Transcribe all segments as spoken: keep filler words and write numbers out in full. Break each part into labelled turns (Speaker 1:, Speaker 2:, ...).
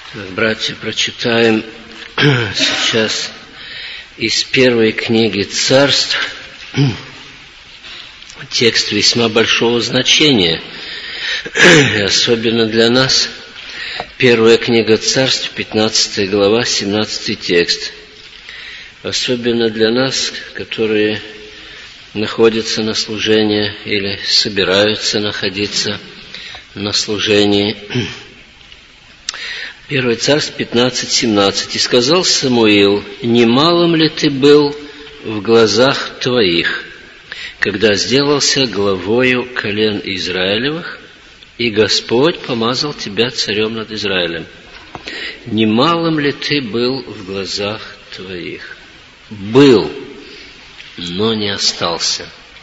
Speaker 1: Братья, прочитаем сейчас из первой книги Царств текст весьма большого значения, и особенно для нас. Первая книга Царств, пятнадцатая глава, семнадцатый текст. Особенно для нас, которые находятся на служении или собираются находиться на служении. Первое Царств пятнадцать семнадцать. «И сказал Самуил: немалым ли ты был в глазах твоих, когда сделался главою колен Израилевых, и Господь помазал тебя царем над Израилем? Немалым ли ты был в глазах твоих?» Был, но не остался.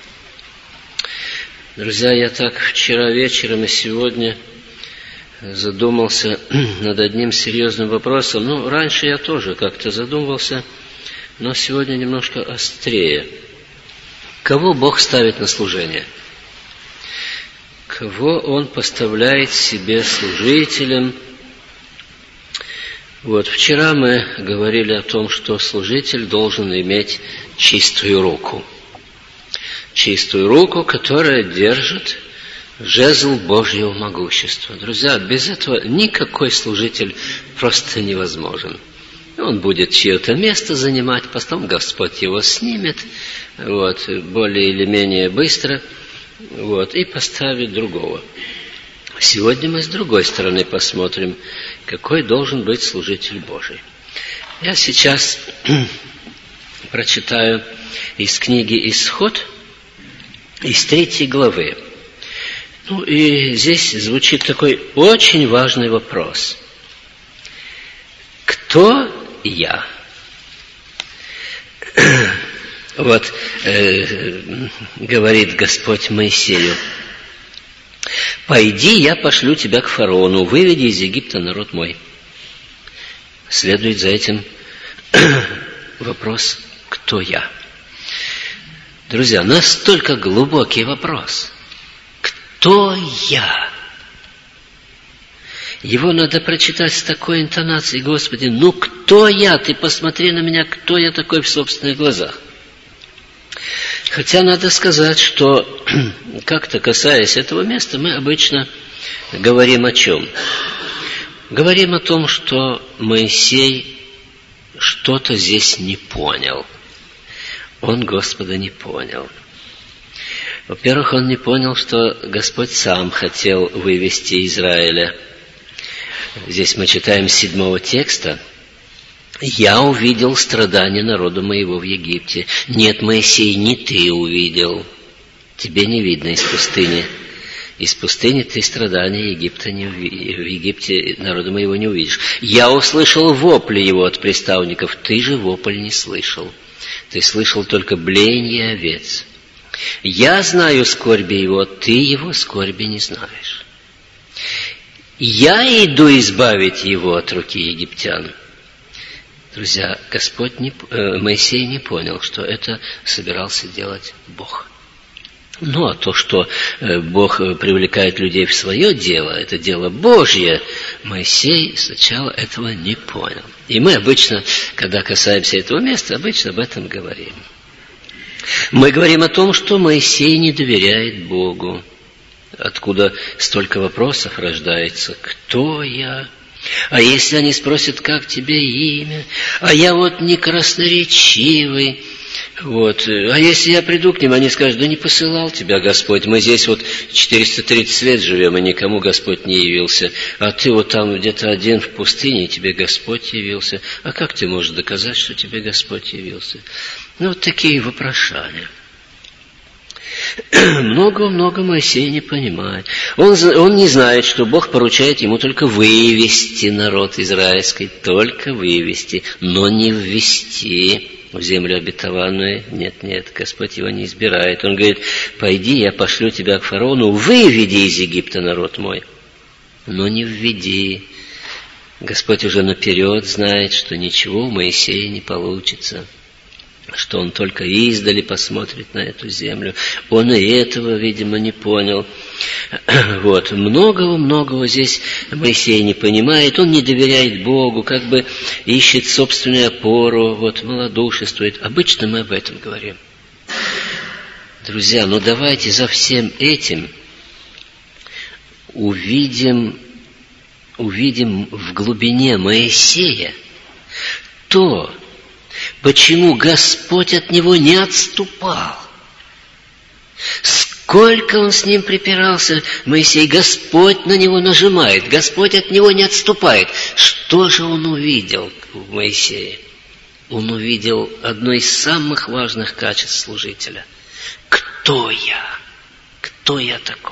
Speaker 1: Друзья, я так вчера вечером и сегодня задумался над одним серьезным вопросом. Ну, раньше я тоже как-то задумывался, но сегодня немножко острее. Кого Бог ставит на служение? Кого Он поставляет себе служителем? Вот, вчера мы говорили о том, что служитель должен иметь чистую руку. Чистую руку, которая держит жезл Божьего могущества. Друзья, без этого никакой служитель просто невозможен. Он будет чье-то место занимать, потом Господь его снимет, вот, более или менее быстро, вот, и поставит другого. Сегодня мы с другой стороны посмотрим, какой должен быть служитель Божий. Я сейчас прочитаю из книги «Исход», из третьей главы. Ну и здесь звучит такой очень важный вопрос. Кто я? Вот э, говорит Господь Моисею: «Пойди, я пошлю тебя к фараону, выведи из Египта народ мой». Следует за этим вопрос: кто я? Друзья, настолько глубокий вопрос. Кто я? Его надо прочитать с такой интонацией: Господи, ну кто я? Ты посмотри на меня, кто я такой в собственных глазах. Хотя надо сказать, что как-то касаясь этого места, мы обычно говорим о чем? Говорим о том, что Моисей что-то здесь не понял. Он Господа не понял. Во-первых, он не понял, что Господь сам хотел вывести Израиля. Здесь мы читаем с седьмого текста: «Я увидел страдания народа моего в Египте». Нет, Моисей, не ты увидел. Тебе не видно из пустыни. Из пустыни ты страдания Египта не уви... в Египте народа моего не увидишь. «Я услышал вопли его от приставников». Ты же вопль не слышал. Ты слышал только блеяние овец. «Я знаю скорби его», ты его скорби не знаешь. «Я иду избавить его от руки египтян». Друзья, Господь не, э, Моисей не понял, что это собирался делать Бог. Ну, а то, что э, Бог привлекает людей в свое дело, это дело Божье, Моисей сначала этого не понял. И мы обычно, когда касаемся этого места, обычно об этом говорим. Мы говорим о том, что Моисей не доверяет Богу. Откуда столько вопросов рождается? Кто я? А если они спросят, как тебе имя? А я вот не красноречивый. Вот. А если я приду к ним, они скажут: да не посылал тебя Господь. Мы здесь вот четыреста тридцать лет живем, и никому Господь не явился. А ты вот там где-то один в пустыне, и тебе Господь явился. А как ты можешь доказать, что тебе Господь явился? Ну, вот такие вопрошания. Много-много Моисей не понимает. Он, он не знает, что Бог поручает ему только вывести народ израильский, только вывести, но не ввести в землю обетованную. Нет, нет, Господь его не избирает. Он говорит: пойди, я пошлю тебя к фараону, выведи из Египта народ мой, но не введи. Господь уже наперед знает, что ничего у Моисея не получится, что он только издали посмотрит на эту землю. Он и этого, видимо, не понял. Вот. Многого-многого здесь Моисей не понимает, он не доверяет Богу, как бы ищет собственную опору, вот, малодушествует. Обычно мы об этом говорим. Друзья, ну давайте за всем этим увидим, увидим в глубине Моисея то, почему Господь от него не отступал. Сколько он с ним припирался, Моисей, Господь на него нажимает, Господь от него не отступает. Что же он увидел в Моисее? Он увидел одно из самых важных качеств служителя. Кто я? Кто я такой?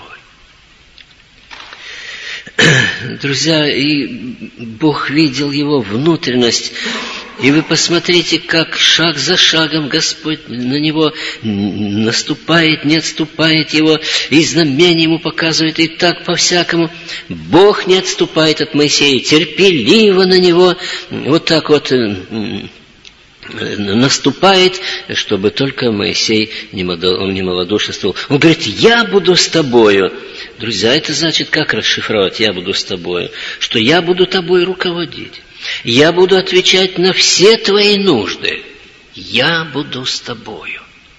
Speaker 1: Друзья, и Бог видел его внутренность. И вы посмотрите, как шаг за шагом Господь на него наступает, не отступает его, и знамения ему показывает, и так по-всякому. Бог не отступает от Моисея, терпеливо на него вот так вот наступает, чтобы только Моисей не малодушествовал. Он говорит, я буду с тобою. Друзья, это значит, как расшифровать «я буду с тобою»? Что я буду тобой руководить. Я буду отвечать на все твои нужды. Я буду с тобою.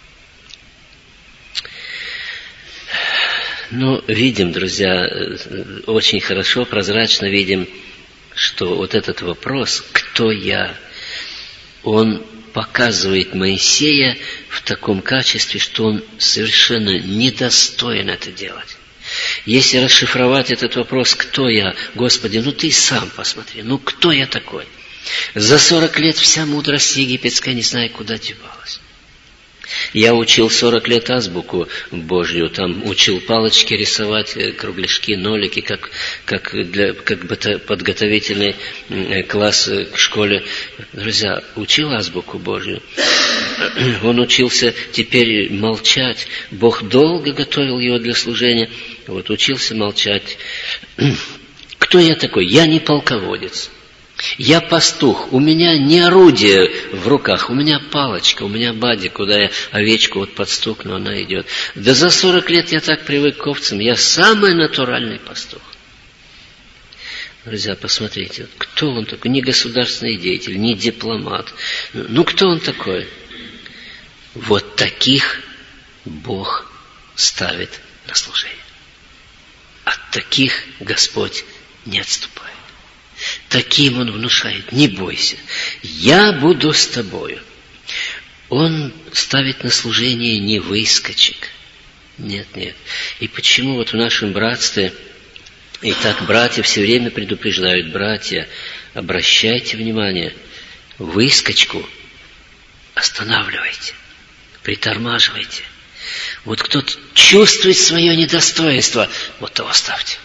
Speaker 1: Ну, видим, друзья, очень хорошо, прозрачно видим, что вот этот вопрос «кто я?» он показывает Моисея в таком качестве, что он совершенно недостоин это делать. Если расшифровать этот вопрос, кто я, Господи, ну Ты сам посмотри, ну кто я такой? За сорок лет вся мудрость египетская, не знаю, куда девалась. Я учил сорок лет азбуку Божью, там учил палочки рисовать, кругляшки, нолики, как, как, для, как подготовительный класс к школе. Друзья, учил азбуку Божью. Он учился теперь молчать. Бог долго готовил его для служения. Вот, учился молчать. Кто я такой? Я не полководец. Я пастух, у меня не орудие в руках, у меня палочка, у меня бади, куда я овечку вот подстукну, она идет. Да за сорок лет я так привык к овцам, я самый натуральный пастух. Друзья, посмотрите, кто он такой? Не государственный деятель, не дипломат. Ну, кто он такой? Вот таких Бог ставит на служение. От таких Господь не отступает. Таким Он внушает, не бойся, я буду с тобою. Он ставит на служение не выскочек. Нет, нет. И почему вот в нашем братстве, и так братья все время предупреждают, братья, обращайте внимание, выскочку останавливайте, притормаживайте. Вот кто-то чувствует свое недостоинство, вот того ставьте.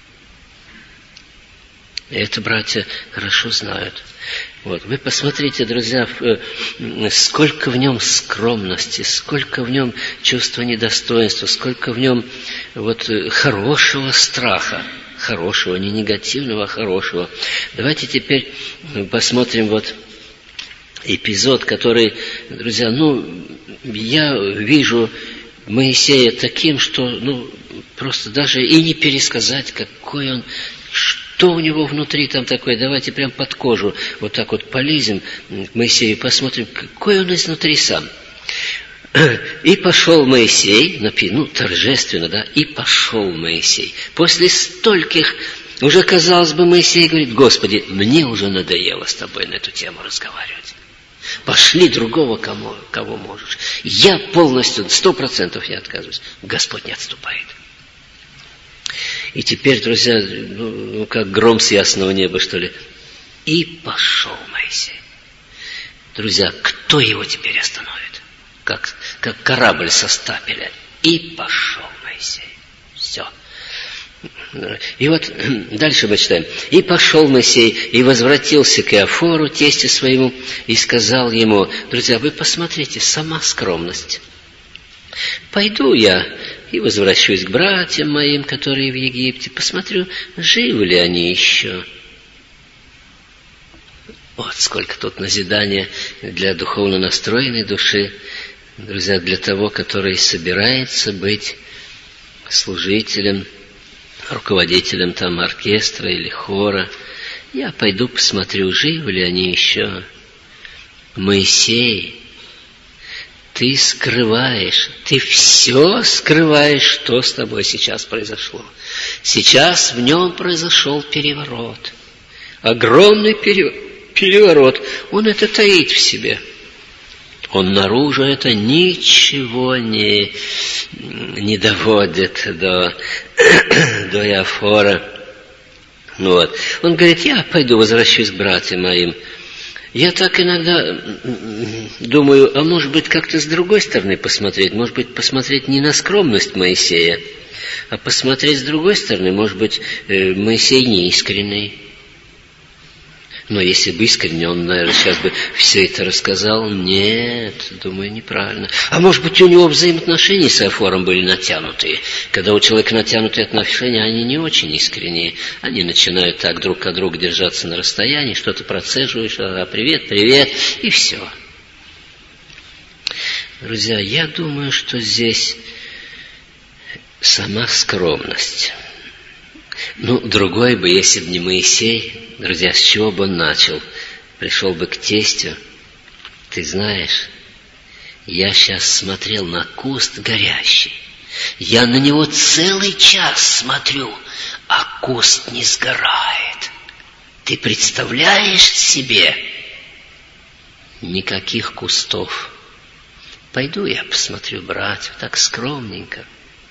Speaker 1: Это братья хорошо знают. Вот. Вы посмотрите, друзья, сколько в нем скромности, сколько в нем чувства недостоинства, сколько в нем вот хорошего страха. Хорошего, не негативного, а хорошего. Давайте теперь посмотрим вот эпизод, который, друзья, ну, я вижу Моисея таким, что, ну, просто даже и не пересказать, какой он, что у него внутри там такое. Давайте прям под кожу вот так вот полезем к Моисею, посмотрим, какой он изнутри сам. И пошел Моисей, ну, торжественно, да, и пошел Моисей. После стольких, уже, казалось бы, Моисей говорит, Господи, мне уже надоело с тобой на эту тему разговаривать. Пошли другого, кому, кого можешь. Я полностью, сто процентов я отказываюсь. Господь не отступает. И теперь, друзья, ну, как гром с ясного неба, что ли. И пошел Моисей. Друзья, кто его теперь остановит? Как, как корабль со стапеля. И пошел Моисей. Все. И вот дальше мы читаем. И пошел Моисей, и возвратился к Иофору, тестю своему, и сказал ему, друзья, вы посмотрите, сама скромность. Пойду я и возвращусь к братьям моим, которые в Египте, посмотрю, живы ли они еще. Вот сколько тут назидания для духовно настроенной души, друзья, для того, который собирается быть служителем, руководителем там оркестра или хора. Я пойду посмотрю, живы ли они еще. Моисей, ты скрываешь, ты все скрываешь, что с тобой сейчас произошло. Сейчас в нем произошел переворот. Огромный переворот. Он это таит в себе. Он наружу это ничего не, не доводит до, до Иофора. Вот. Он говорит, я пойду возвращусь к братьям моим. Я так иногда думаю, а может быть как-то с другой стороны посмотреть, может быть посмотреть не на скромность Моисея, а посмотреть с другой стороны, может быть Моисей неискренний. Но если бы искренне, он, наверное, сейчас бы все это рассказал. Нет, думаю, неправильно. А может быть, у него взаимоотношения с Иофором были натянутые. Когда у человека натянутые отношения, они не очень искренние. Они начинают так друг от друга держаться на расстоянии, что-то процеживаешь, а привет, привет, и все. Друзья, я думаю, что здесь сама скромность. Ну, другой бы, если бы не Моисей, друзья, с чего бы он начал? Пришел бы к тестю. Ты знаешь, я сейчас смотрел на куст горящий. Я на него целый час смотрю, а куст не сгорает. Ты представляешь себе? Никаких кустов. Пойду я посмотрю, братья, так скромненько.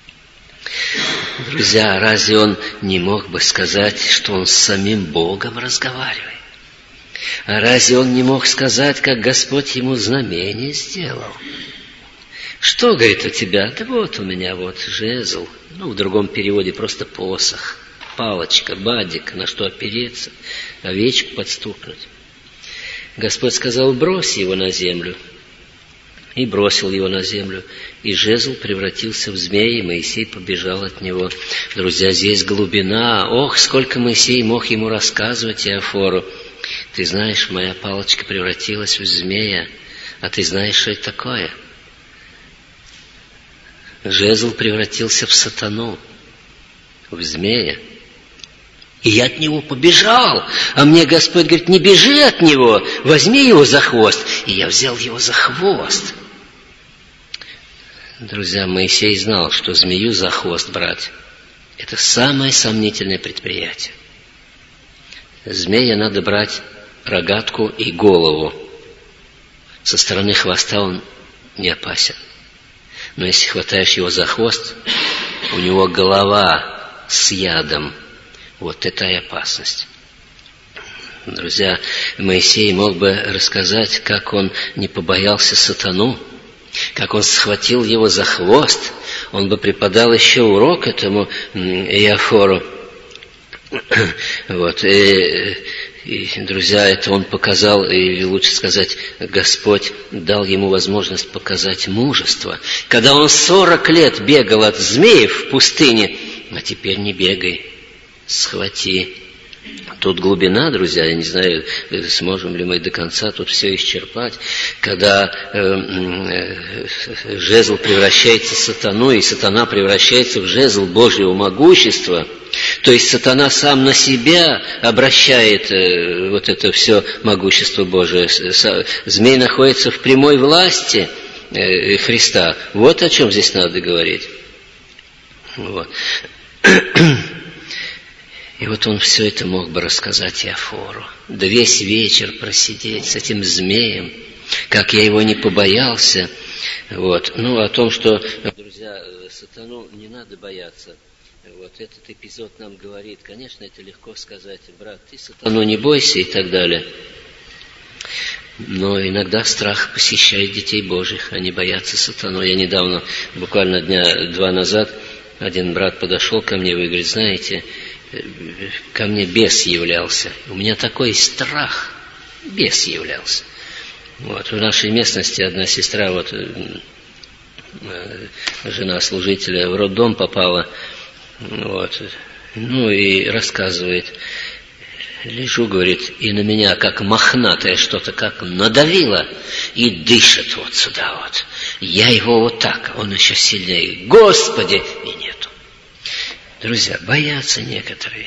Speaker 1: Друзья, разве он не мог бы сказать, что он с самим Богом разговаривает? А разве он не мог сказать, как Господь ему знамение сделал? Что, говорит, у тебя? Да вот у меня вот жезл. Ну, в другом переводе просто посох, палочка, бадик, на что опереться, овечку подстукнуть. Господь сказал, брось его на землю. И бросил его на землю, и жезл превратился в змея, и Моисей побежал от него. Друзья, здесь глубина. Ох, сколько Моисей мог ему рассказывать Иофору. Ты знаешь, моя палочка превратилась в змея, а ты знаешь, что это такое? Жезл превратился в сатану, в змея. И я от него побежал. А мне Господь говорит, не бежи от него, возьми его за хвост. И я взял его за хвост. Друзья, Моисей знал, что змею за хвост брать — это самое сомнительное предприятие. Змея надо брать рогатку и голову. Со стороны хвоста он не опасен. Но если хватаешь его за хвост, у него голова с ядом. Вот это и опасность. Друзья, Моисей мог бы рассказать, как он не побоялся сатану, как он схватил его за хвост. Он бы преподал еще урок этому Иофору. Вот. И, и, друзья, это он показал, и лучше сказать, Господь дал ему возможность показать мужество. Когда он сорок лет бегал от змеев в пустыне, а теперь не бегай. Схвати. Тут глубина, друзья, я не знаю, сможем ли мы до конца тут все исчерпать. Когда э, э, жезл превращается в сатану, и сатана превращается в жезл Божьего могущества, то есть сатана сам на себя обращает э, вот это все могущество Божие. Змей находится в прямой власти э, Христа. Вот о чем здесь надо говорить. Вот. И вот он все это мог бы рассказать Иофору. Да весь вечер просидеть с этим змеем, как я его не побоялся. Вот. Ну, о том, что, друзья, сатану не надо бояться. Вот этот эпизод нам говорит, конечно, это легко сказать, брат, ты сатану не бойся и так далее. Но иногда страх посещает детей Божьих, они боятся сатану. Я недавно, буквально дня два назад, один брат подошел ко мне и говорит, знаете, ко мне бес являлся. У меня такой страх. Бес являлся. Вот. В нашей местности одна сестра, вот, жена служителя, в роддом попала. Вот. Ну и рассказывает. Лежу, говорит, и на меня как мохнатое что-то как надавило и дышит вот сюда вот. Я его вот так, он еще сильнее. Господи! И нету. Друзья, боятся некоторые.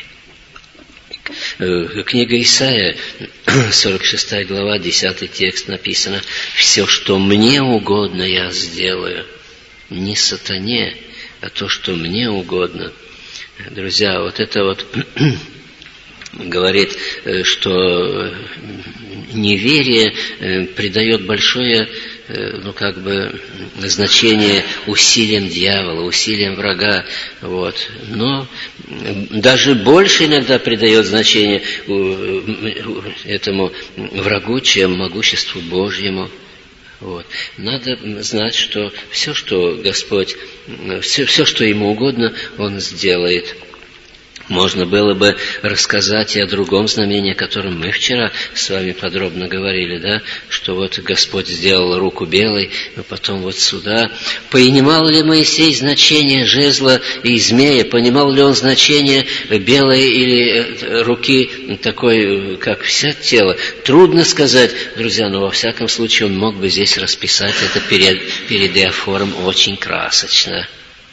Speaker 1: Книга Исаия, сорок шестая глава, десятый текст написано: «Все, что мне угодно, я сделаю». Не сатане, а то, что мне угодно. Друзья, вот это вот говорит, что неверие придает большое, ну, как бы, значение усилиям дьявола, усилиям врага. Вот. Но даже больше иногда придает значение этому врагу, чем могуществу Божьему. Вот. Надо знать, что все, что Господь, все, все, что Ему угодно, Он сделает. Можно было бы рассказать и о другом знамении, о котором мы вчера с вами подробно говорили, да, что вот Господь сделал руку белой, но потом вот сюда. Понимал ли Моисей значение жезла и змея? Понимал ли он значение белой или руки такой, как все тело? Трудно сказать, друзья, но во всяком случае он мог бы здесь расписать это перед, перед Иофором очень красочно.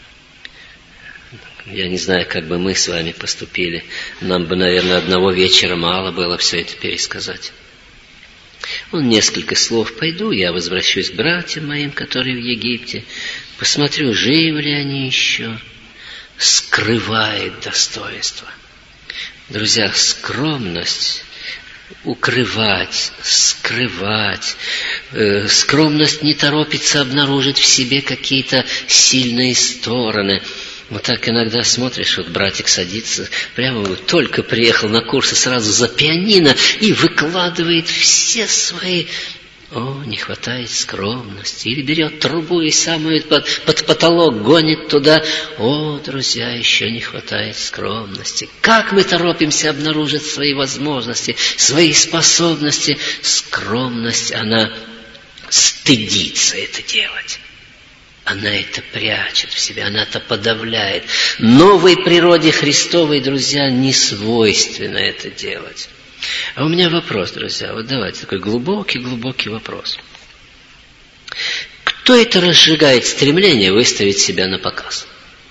Speaker 1: Я не знаю, как бы мы с вами поступили. Нам бы, наверное, одного вечера мало было все это пересказать. Он несколько слов: «Пойду, я возвращусь к братьям моим, которые в Египте, посмотрю, живы ли они еще». Скрывает достоинство. Друзья, скромность, укрывать, скрывать. Э, скромность не торопится обнаружить в себе какие-то сильные стороны. Вот так иногда смотришь, вот братик садится, прямо вот только приехал на курсы, сразу за пианино и выкладывает все свои... О, не хватает скромности. Или берет трубу и самую под, под потолок гонит туда. О, друзья, еще не хватает скромности. Как мы торопимся обнаружить свои возможности, свои способности. Скромность, она стыдится это делать. Она это прячет в себе, она это подавляет. Новой природе Христовой, друзья, не свойственно это делать. А у меня вопрос, друзья, вот давайте такой глубокий-глубокий вопрос. Кто это разжигает стремление выставить себя на показ?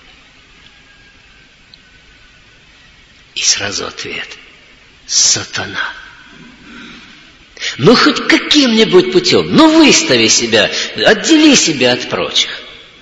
Speaker 1: И сразу ответ: сатана. Ну, хоть каким-нибудь путем, ну, выстави себя, отдели себя от прочих.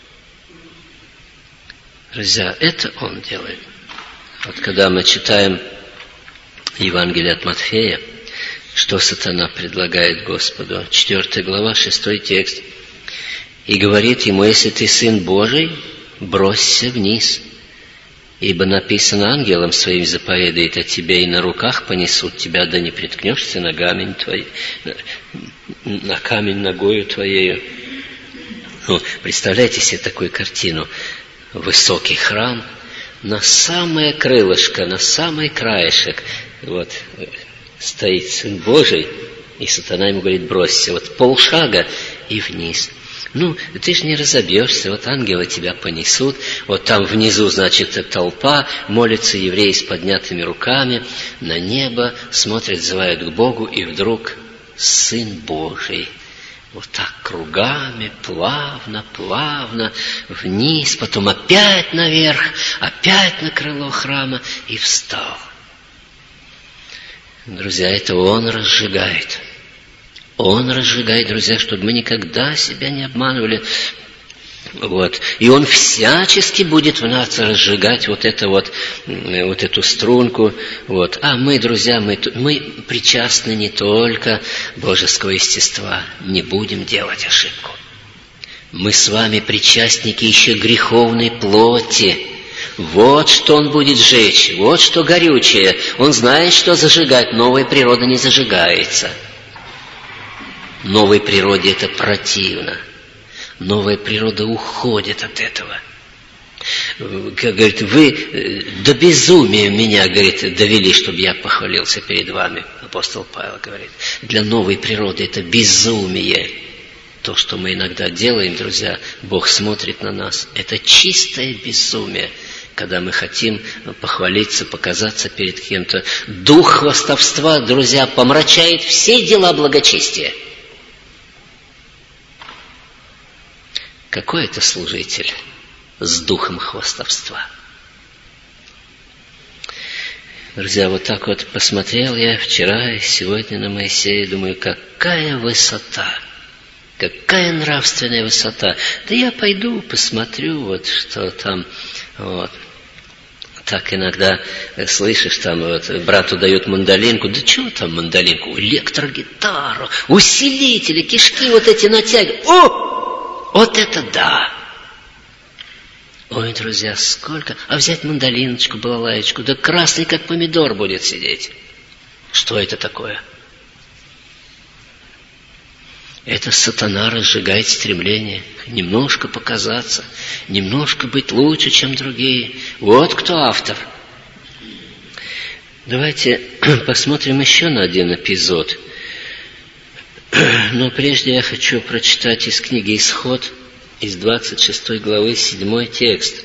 Speaker 1: Друзья, это он делает. Вот когда мы читаем Евангелие от Матфея, что сатана предлагает Господу, четвёртая глава, шестой текст, и говорит ему: если ты Сын Божий, бросься вниз, ибо написано: ангелом своим заповедает о тебе, и на руках понесут тебя, да не приткнешься на камень твой, на камень ногою твоею. Ну, представляете себе такую картину? Высокий храм, на самое крылышко, на самый краешек вот стоит Сын Божий, и сатана ему говорит: бросься, вот полшага и вниз. Ну, ты же не разобьешься, вот ангелы тебя понесут, вот там внизу, значит, толпа, молятся евреи с поднятыми руками, на небо смотрят, взывают к Богу, и вдруг Сын Божий вот так кругами, плавно, плавно, вниз, потом опять наверх, опять на крыло храма и встал. Друзья, это он разжигает. Он разжигает, друзья, чтобы мы никогда себя не обманывали. Вот. И он всячески будет в нас разжигать вот, это вот, вот эту струнку. Вот. А мы, друзья, мы, мы причастны не только божеского естества. Не будем делать ошибку. Мы с вами причастники еще греховной плоти. Вот что он будет жечь, вот что горючее. Он знает, что зажигать. Новая природа не зажигается. Новой природе это противно. Новая природа уходит от этого. Как говорит, вы до безумия меня, говорит, довели, чтобы я похвалился перед вами. Апостол Павел говорит. Для новой природы это безумие. То, что мы иногда делаем, друзья, Бог смотрит на нас. Это чистое безумие. Когда мы хотим похвалиться, показаться перед кем-то. Дух хвастовства, друзья, помрачает все дела благочестия. Какой это служитель с духом хвастовства? Друзья, вот так вот посмотрел я вчера и сегодня на Моисея, думаю, какая высота, какая нравственная высота. Да я пойду, посмотрю, вот что там, вот. Так иногда слышишь, там вот, брату дают мандолинку, да чего там мандолинку, электрогитару, усилители, кишки вот эти натягивают. О, вот это да! Ой, друзья, сколько! А взять мандолиночку, балалаечку, да красный, как помидор, будет сидеть. Что это такое? Это сатана разжигает стремление немножко показаться, немножко быть лучше, чем другие. Вот кто автор. Давайте посмотрим еще на один эпизод. Но прежде я хочу прочитать из книги «Исход», из двадцать шестой главы, седьмой текст.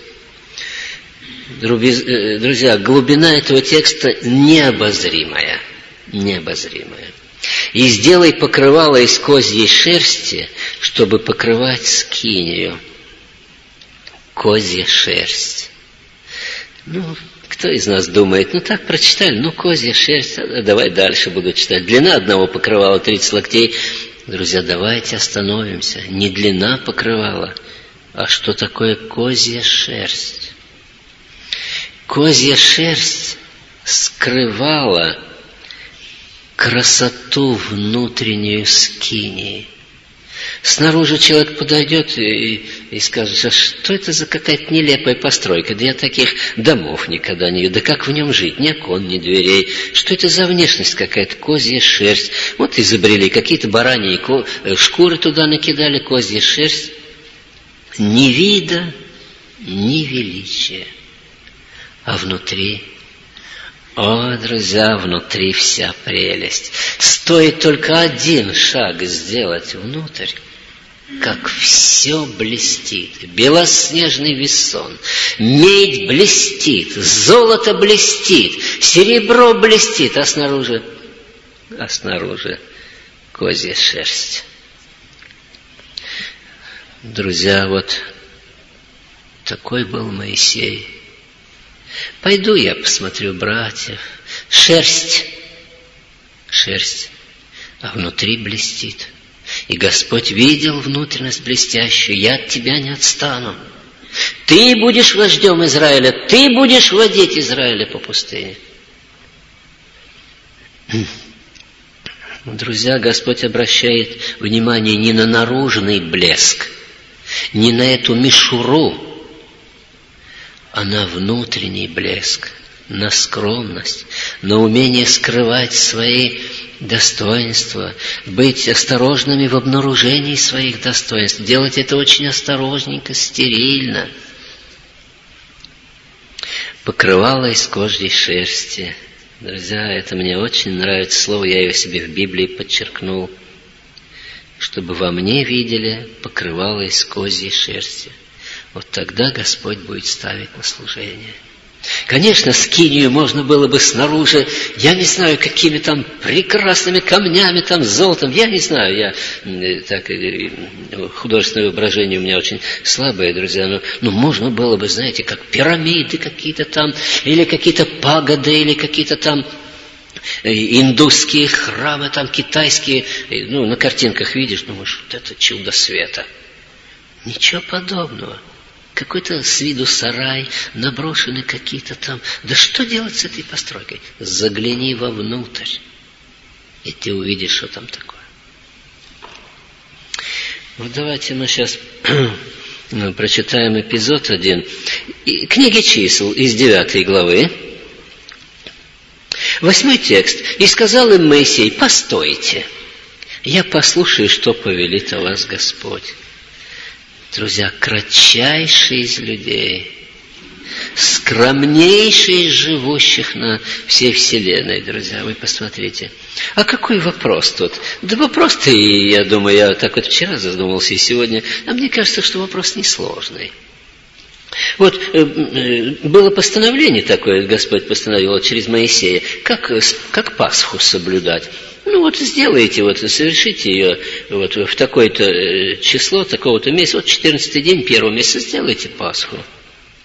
Speaker 1: Друзья, глубина этого текста необозримая. Необозримая. «И сделай покрывало из козьей шерсти, чтобы покрывать скинию». Козья шерсть. Ну, кто из нас думает, ну так прочитали, ну козья шерсть, давай дальше буду читать. Длина одного покрывала тридцать локтей. Друзья, давайте остановимся. Не длина покрывала, а что такое козья шерсть? Козья шерсть скрывала красоту внутреннюю скинии. Снаружи человек подойдет и, и скажет, а что это за какая-то нелепая постройка? Да я таких домов никогда не видел. Да как в нем жить? Ни окон, ни дверей. Что это за внешность какая-то? Козья шерсть. Вот изобрели какие-то бараньи шкуры туда накидали, козья шерсть. Ни вида, ни величия. А внутри... О, друзья, внутри вся прелесть. Стоит только один шаг сделать внутрь, как все блестит. Белоснежный весон, медь блестит, золото блестит, серебро блестит, а снаружи, а снаружи козья шерсть. Друзья, вот такой был Моисей. Пойду я посмотрю братьев. Шерсть, шерсть, а внутри блестит. И Господь видел внутренность блестящую. Я от тебя не отстану. Ты будешь вождем Израиля. Ты будешь водить Израиля по пустыне. Друзья, Господь обращает внимание не на наружный блеск, не на эту мишуру, а на внутренний блеск, на скромность, на умение скрывать свои достоинства, быть осторожными в обнаружении своих достоинств, делать это очень осторожненько, стерильно. Покрывало из козьей шерсти. Друзья, это мне очень нравится слово, я его себе в Библии подчеркнул. Чтобы во мне видели покрывало из козьей шерсти. Вот тогда Господь будет ставить на служение. Конечно, скинию можно было бы снаружи, я не знаю, какими там прекрасными камнями, там золотом, я не знаю, я так, художественное воображение у меня очень слабое, друзья, но, но можно было бы, знаете, как пирамиды какие-то там, или какие-то пагоды, или какие-то там индусские храмы, там китайские, ну, на картинках видишь, думаешь, вот это чудо света. Ничего подобного. Какой-то с виду сарай, наброшены какие-то там. Да что делать с этой постройкой? Загляни вовнутрь, и ты увидишь, что там такое. Вот давайте мы сейчас прочитаем эпизод один. Книги чисел из девятой главы. Восьмой текст. «И сказал им Моисей, постойте, я послушаю, что повелит о вас Господь». Друзья, кратчайший из людей, скромнейший из живущих на всей вселенной, друзья, вы посмотрите. А какой вопрос тут? Да вопрос-то, я думаю, я так вот вчера задумался и сегодня, а мне кажется, что вопрос несложный. Вот было постановление такое, Господь постановил через Моисея, как, как Пасху соблюдать. Ну вот сделайте, вот совершите ее вот в такое-то число, такого-то месяца, вот четырнадцатый день первого месяца сделайте Пасху.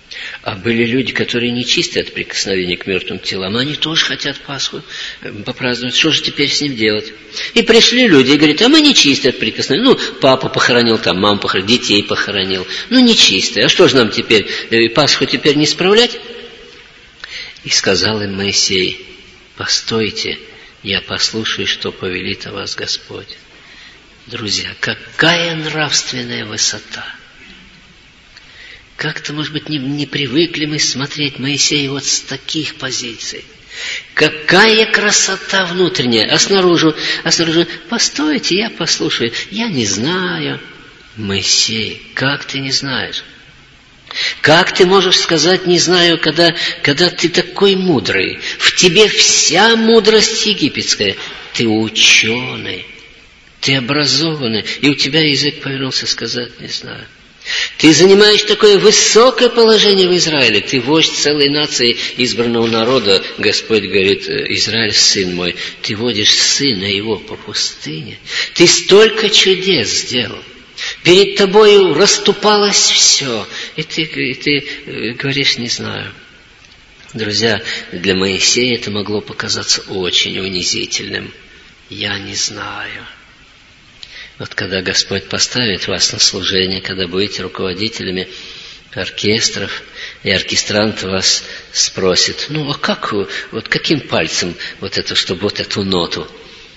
Speaker 1: А были люди, которые нечисты от прикосновения к мертвым телам. Они тоже хотят Пасху попраздновать. Что же теперь с ним делать? И пришли люди и говорят: а мы нечисты от прикосновения. Ну, папа похоронил, там, маму похоронил, детей похоронил. Ну, нечистые. А что же нам теперь, Пасху теперь не справлять? И сказал им Моисей: постойте, я послушаю, что повелит о вас Господь. Друзья, какая нравственная высота! Как-то, может быть, не, не привыкли мы смотреть Моисея вот с таких позиций. Какая красота внутренняя, а снаружи, а снаружи: постойте, я послушаю, я не знаю. Моисей, как ты не знаешь? Как ты можешь сказать «не знаю», когда, когда ты такой мудрый? В тебе вся мудрость египетская. Ты ученый, ты образованный, и у тебя язык повернулся сказать «не знаю». Ты занимаешь такое высокое положение в Израиле. Ты вождь целой нации, избранного народа. Господь говорит: Израиль, сын мой, ты водишь сына его по пустыне. Ты столько чудес сделал. Перед тобою расступалось все. И ты, и ты говоришь «не знаю». Друзья, для Моисея это могло показаться очень унизительным. Я не знаю. Вот когда Господь поставит вас на служение, когда будете руководителями оркестров, и оркестрант вас спросит: ну, а как, вот каким пальцем вот это, чтобы вот эту ноту?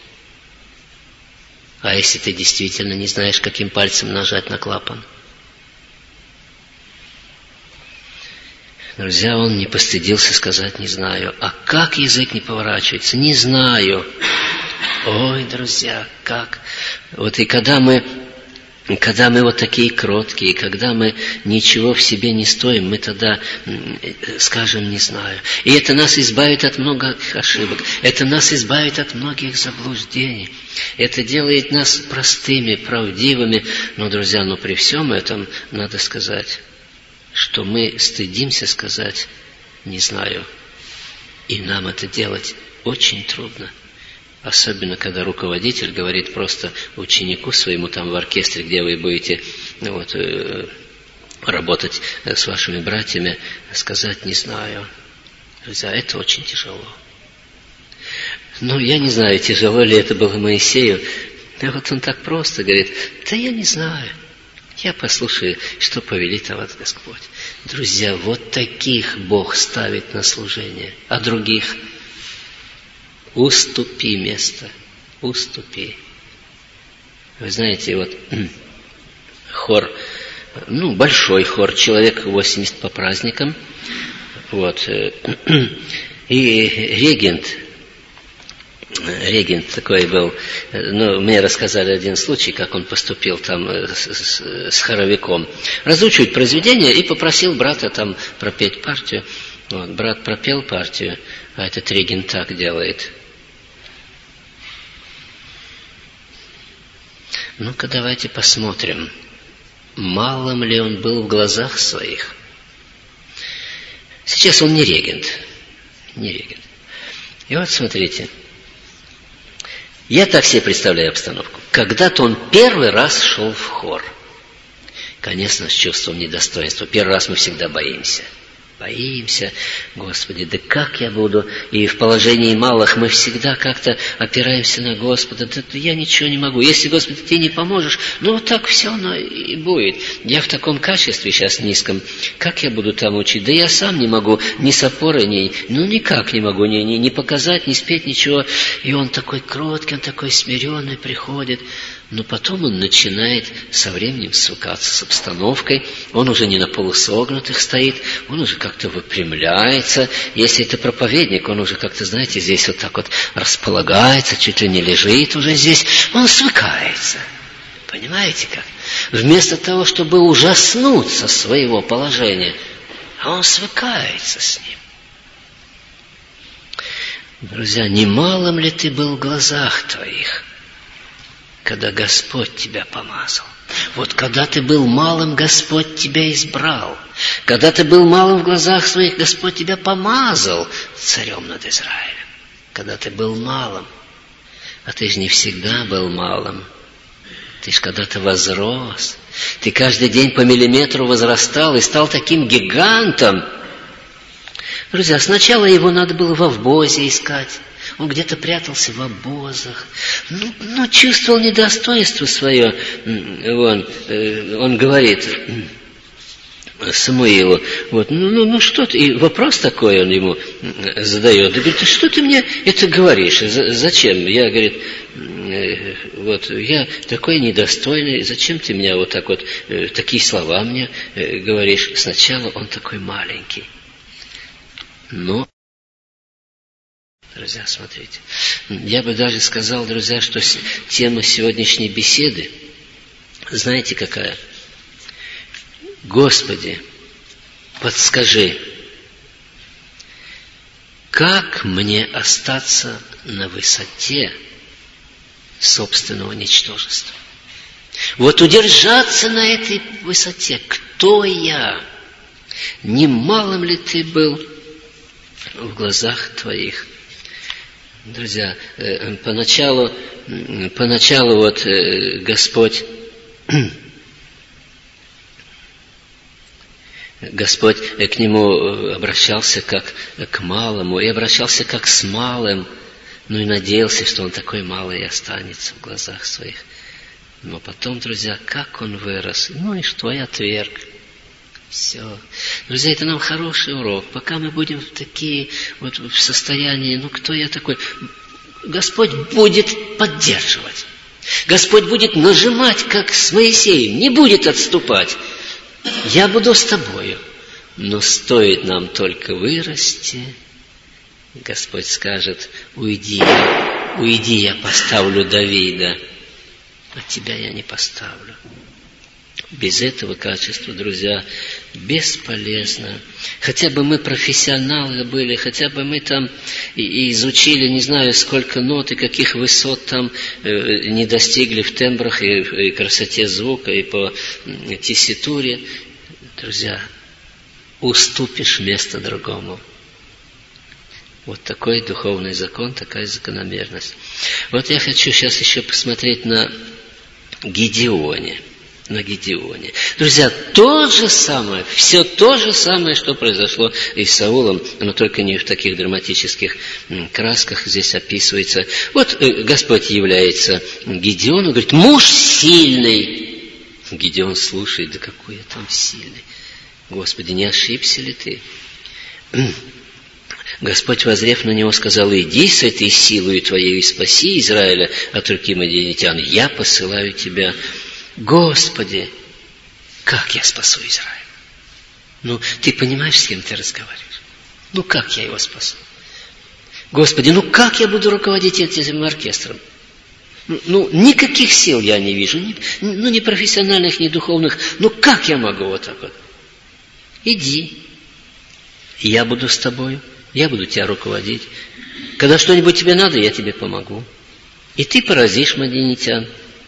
Speaker 1: А если ты действительно не знаешь, каким пальцем нажать на клапан? Друзья, он не постыдился сказать «не знаю». А как язык не поворачивается? Не знаю. Ой, друзья, как... Вот и когда мы, когда мы вот такие кроткие, когда мы ничего в себе не стоим, мы тогда скажем «не знаю». И это нас избавит от многих ошибок, это нас избавит от многих заблуждений, это делает нас простыми, правдивыми. Но, друзья, но при всем этом надо сказать, что мы стыдимся сказать «не знаю». И нам это делать очень трудно. Особенно, когда руководитель говорит просто ученику своему там в оркестре, где вы будете ну, вот, э, работать с вашими братьями, сказать «не знаю». Друзья, это очень тяжело. Ну, я не знаю, тяжело ли это было Моисею. Да вот он так просто говорит: да я не знаю. Я послушаю, что повелит о вас Господь. Друзья, вот таких Бог ставит на служение, а других уступи место, уступи. Вы знаете, вот хор, ну, большой хор, человек восемьдесят по праздникам, вот, и регент, регент такой был, ну, мне рассказали один случай, как он поступил там с, с, с хоровиком. Разучивать произведение и попросил брата там пропеть партию. Вот, брат пропел партию, а этот регент так делает. Ну-ка, давайте посмотрим, малым ли он был в глазах своих. Сейчас он не регент, не регент. И вот смотрите, я так себе представляю обстановку. Когда-то он первый раз шел в хор. Конечно, с чувством недостоинства. Первый раз мы всегда боимся. Боимся, Господи, да как я буду? И в положении малых мы всегда как-то опираемся на Господа. Да я ничего не могу. Если, Господи, ты не поможешь, ну вот так все оно и будет. Я в таком качестве сейчас низком. Как я буду там учить? Да я сам не могу ни с опорой, ни, ну никак не могу ни, ни, ни показать, ни спеть, ничего. И он такой кроткий, он такой смиренный приходит. Но потом он начинает со временем свыкаться с обстановкой. Он уже не на полусогнутых стоит, он уже как-то выпрямляется. Если это проповедник, он уже как-то, знаете, здесь вот так вот располагается, чуть ли не лежит уже здесь. Он свыкается. Понимаете как? Вместо того, чтобы ужаснуться своего положения, он свыкается с ним. Друзья, немалым ли ты был в глазах твоих, когда Господь тебя помазал? Вот когда ты был малым, Господь тебя избрал. Когда ты был малым в глазах своих, Господь тебя помазал царем над Израилем. Когда ты был малым. А ты же не всегда был малым. Ты же когда-то возрос. Ты каждый день по миллиметру возрастал и стал таким гигантом. Друзья, сначала его надо было в обозе искать. Он где-то прятался в обозах. Ну, ну чувствовал недостоинство свое. Он, он говорит Самуилу, вот, ну, ну, ну что ты, и вопрос такой он ему задает, и говорит, что ты мне это говоришь, зачем? Я, говорит, вот, я такой недостойный, зачем ты меня вот так вот, такие слова мне говоришь? Сначала он такой маленький, но, друзья, смотрите, я бы даже сказал, друзья, что тема сегодняшней беседы, знаете какая? Господи, подскажи, как мне остаться на высоте собственного ничтожества? Вот удержаться на этой высоте. Кто я? Немалым ли ты был в глазах твоих? Друзья, поначалу, поначалу вот Господь Господь к нему обращался как к малому, и обращался как с малым, ну и надеялся, что он такой малый и останется в глазах своих. Но потом, друзья, как он вырос, ну и что, и отверг. Все. Друзья, это нам хороший урок. Пока мы будем такие вот в состоянии, ну кто я такой? Господь будет поддерживать. Господь будет нажимать, как с Моисеем, не будет отступать. Я буду с тобою, но стоит нам только вырасти, Господь скажет, уйди, уйди, я поставлю Давида, а тебя я не поставлю. Без этого качества, друзья, бесполезно. Хотя бы мы профессионалы были, хотя бы мы там и, и изучили, не знаю, сколько нот и каких высот там э, не достигли в тембрах и, и красоте звука, и по э, тесситуре. Друзья, уступишь место другому. Вот такой духовный закон, такая закономерность. Вот я хочу сейчас еще посмотреть на Гидеоне. На Гидеоне. Друзья, то же самое, все то же самое, что произошло и с Саулом, но только не в таких драматических красках здесь описывается. Вот Господь является Гидеону, говорит, муж сильный. Гидеон слушает, да какой я там сильный. Господи, не ошибся ли ты? Господь, воззрев на него, сказал, иди с этой силой твоей и спаси Израиля от руки мадианитян. Я посылаю тебя. Господи, как я спасу Израиль? Ну, ты понимаешь, с кем ты разговариваешь? Ну, как я его спасу? Господи, ну, как я буду руководить этим оркестром? Ну, ну никаких сил я не вижу, ни, ну, ни профессиональных, ни духовных. Ну, как я могу вот так вот? Иди, я буду с тобой, я буду тебя руководить. Когда что-нибудь тебе надо, я тебе помогу. И ты поразишь мадианитян.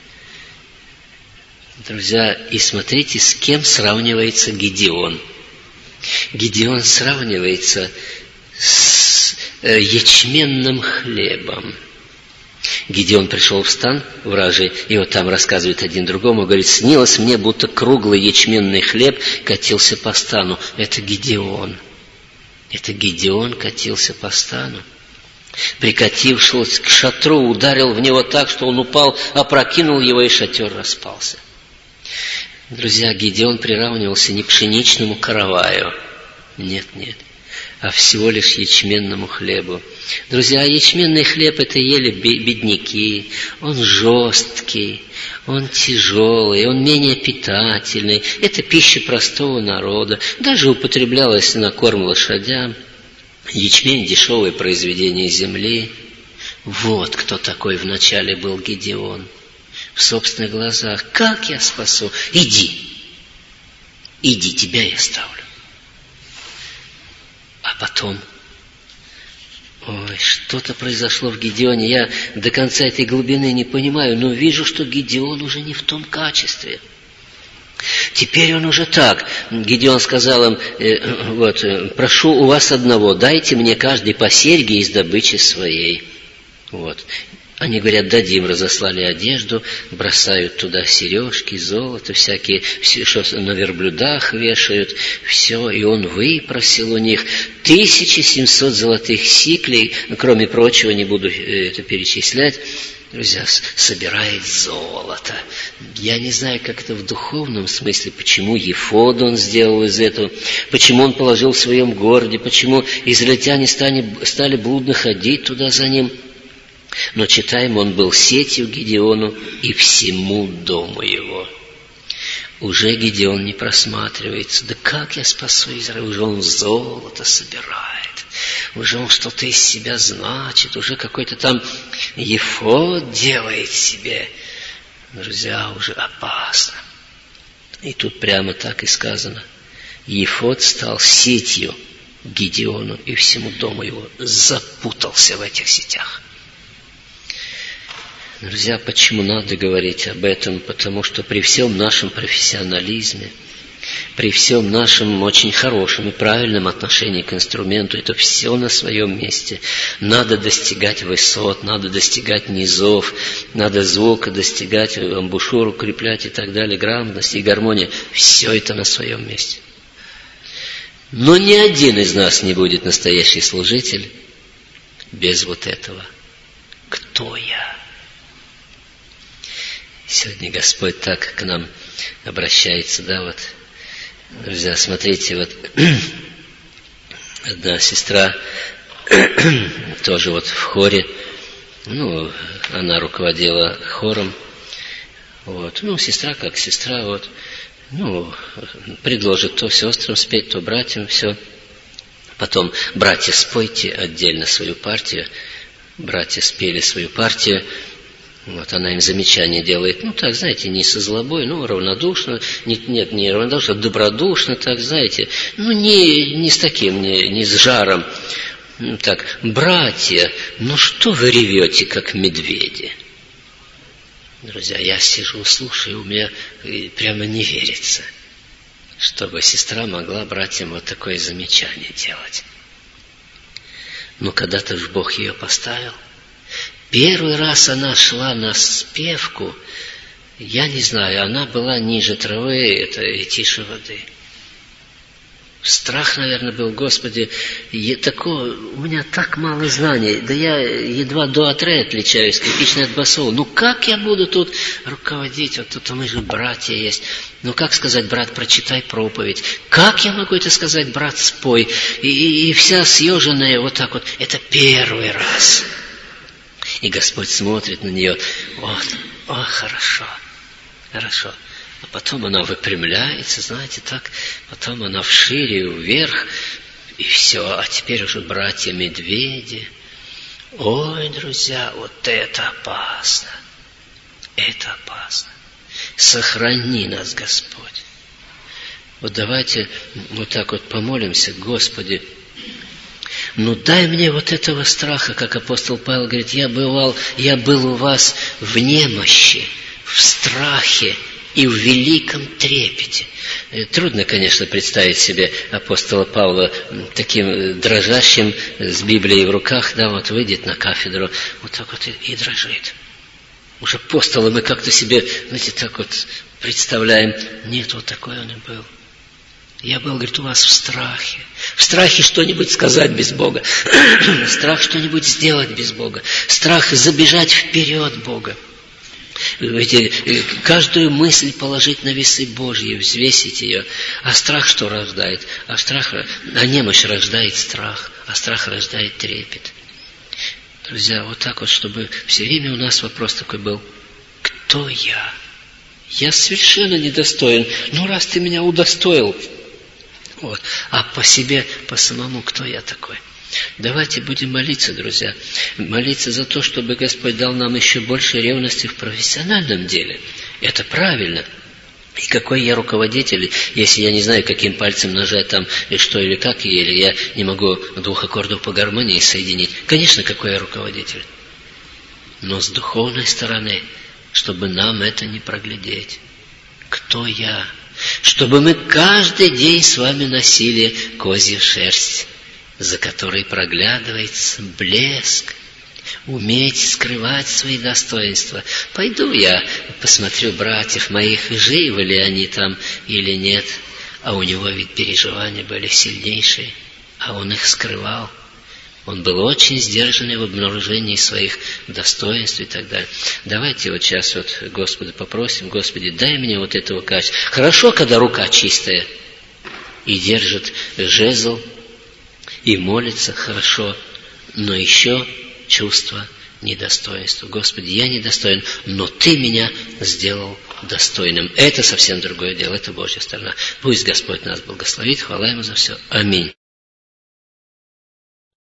Speaker 1: Друзья, и смотрите, с кем сравнивается Гидеон. Гидеон сравнивается с э, ячменным хлебом. Гидеон пришел в стан вражий, и вот там рассказывает один другому, говорит, снилось мне, будто круглый ячменный хлеб катился по стану. Это Гидеон. Это Гидеон катился по стану. Прикатившись к шатру, ударил в него так, что он упал, опрокинул его, и шатер распался. Друзья, Гидеон приравнивался не к пшеничному караваю. Нет, нет. А всего лишь ячменному хлебу. Друзья, ячменный хлеб это ели бедняки. Он жесткий, он тяжелый, он менее питательный. Это пища простого народа. Даже употреблялась на корм лошадям. Ячмень – дешевое произведение земли. Вот кто такой вначале был Гидеон. В собственных глазах. Как я спасу? Иди. Иди, тебя я ставлю. А потом, ой, что-то произошло в Гидеоне. Я до конца этой глубины не понимаю, но вижу, что Гидеон уже не в том качестве. Теперь он уже так. Гидеон сказал им, э, вот, прошу у вас одного, дайте мне каждый по серьге из добычи своей. Вот. Они говорят, дадим, разослали одежду, бросают туда сережки, золото, всякие, все, что на верблюдах вешают, все, и он выпросил у них тысяча семьсот золотых сиклей, кроме прочего, не буду это перечислять, друзья, собирает золото. Я не знаю, как это в духовном смысле, почему ефод он сделал из этого, почему он положил в своем городе, почему израильтяне стали, стали блудно ходить туда за ним. Но читаем, он был сетью Гидеону и всему дому его. Уже Гидеон не просматривается. Да как я спасу Израиль? Уже он золото собирает. Уже он что-то из себя значит. Уже какой-то там ефод делает себе. Друзья, уже опасно. И тут прямо так и сказано. Ефод стал сетью Гидеону и всему дому его. Запутался в этих сетях. Друзья, почему надо говорить об этом? Потому что при всем нашем профессионализме, при всем нашем очень хорошем и правильном отношении к инструменту, это все на своем месте. Надо достигать высот, надо достигать низов, надо звука достигать, амбушюр укреплять и так далее, грамотность и гармония. Все это на своем месте. Но ни один из нас не будет настоящий служитель без вот этого. Кто я? Сегодня Господь так к нам обращается, да, вот, друзья, смотрите, вот, одна сестра тоже вот в хоре, ну, она руководила хором, вот, ну, сестра как сестра, вот, ну, предложит то сестрам спеть, то братьям, все. Потом, братья, спойте отдельно свою партию, братья спели свою партию. Вот она им замечание делает, ну так, знаете, не со злобой, ну равнодушно, нет, нет, не равнодушно, а добродушно, так, знаете, ну не, не с таким, не, не с жаром. Ну так, братья, ну что вы ревете, как медведи? Друзья, я сижу, слушаю, у меня прямо не верится, чтобы сестра могла братьям вот такое замечание делать. Но когда-то же Бог ее поставил. Первый раз она шла на спевку, я не знаю, она была ниже травы, это и тише воды. Страх, наверное, был, Господи, я такого, у меня так мало знаний, да я едва до атре отличаюсь, скрипичный от басового. Ну как я буду тут руководить, вот тут мы же братья есть. Ну как сказать, брат, прочитай проповедь? Как я могу это сказать, брат, спой? И, и, и вся съеженная вот так вот, это первый раз. И Господь смотрит на нее, вот, о, хорошо, хорошо. А потом она выпрямляется, знаете, так, потом она вшире, вверх, и все. А теперь уже братья-медведи. Ой, друзья, вот это опасно, это опасно. Сохрани нас, Господь. Вот давайте вот так вот помолимся, Господи, ну дай мне вот этого страха, как апостол Павел говорит, я бывал, я был у вас в немощи, в страхе и в великом трепете. Трудно, конечно, представить себе апостола Павла таким дрожащим, с Библией в руках, да, вот выйдет на кафедру, вот так вот и, и дрожит. Уж апостола мы как-то себе, знаете, так вот представляем. Нет, вот такой он и был. Я был, говорит, у вас в страхе. В страхе что-нибудь сказать без Бога. Страх что-нибудь сделать без Бога. Страх забежать вперед Бога. Ведь каждую мысль положить на весы Божьи, взвесить ее. А страх что рождает? А страх, а немощь рождает страх. А страх рождает трепет. Друзья, вот так вот, чтобы все время у нас вопрос такой был. Кто я? Я совершенно недостоин. Ну, раз ты меня удостоил. Вот. А по себе, по самому, кто я такой? Давайте будем молиться, друзья. Молиться за то, чтобы Господь дал нам еще больше ревности в профессиональном деле. Это правильно. И какой я руководитель, если я не знаю, каким пальцем нажать там, и что или как, или я не могу двух аккордов по гармонии соединить. Конечно, какой я руководитель. Но с духовной стороны, чтобы нам это не проглядеть. Кто я? Чтобы мы каждый день с вами носили козью шерсть, за которой проглядывается блеск Уметь скрывать свои достоинства. Пойду я посмотрю братьев моих, живы ли они там или нет. А у него ведь переживания были сильнейшие, а он их скрывал. Он был очень сдержанный в обнаружении своих достоинств и так далее. Давайте вот сейчас вот Господа попросим: Господи, дай мне вот этого качества. Хорошо, когда рука чистая и держит жезл, и молится, хорошо, но еще чувство недостоинства. Господи, я недостоин, но Ты меня сделал достойным. Это совсем другое дело, это Божья сторона. Пусть Господь нас благословит, хвала Ему за все. Аминь.